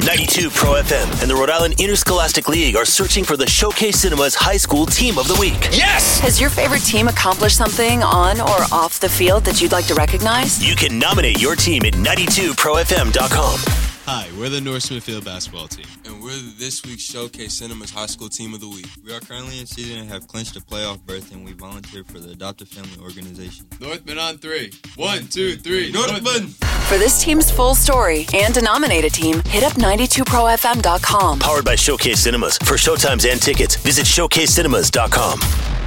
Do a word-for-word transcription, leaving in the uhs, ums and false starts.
ninety-two Pro F M and the Rhode Island Interscholastic League are searching for the Showcase Cinemas High School Team of the Week. Yes! Has your favorite team accomplished something on or off the field that you'd like to recognize? You can nominate your team at ninety-two pro f m dot com. Hi, we're the North Smithfield basketball team. And we're this week's Showcase Cinemas High School Team of the Week. We are currently in season and have clinched a playoff berth, and we volunteer for the Adoptive Family Organization. Northman on three. One, two, three. Northman! For this team's full story and to nominate a team, hit up ninety-two pro f m dot com. Powered by Showcase Cinemas. For showtimes and tickets, visit showcase cinemas dot com.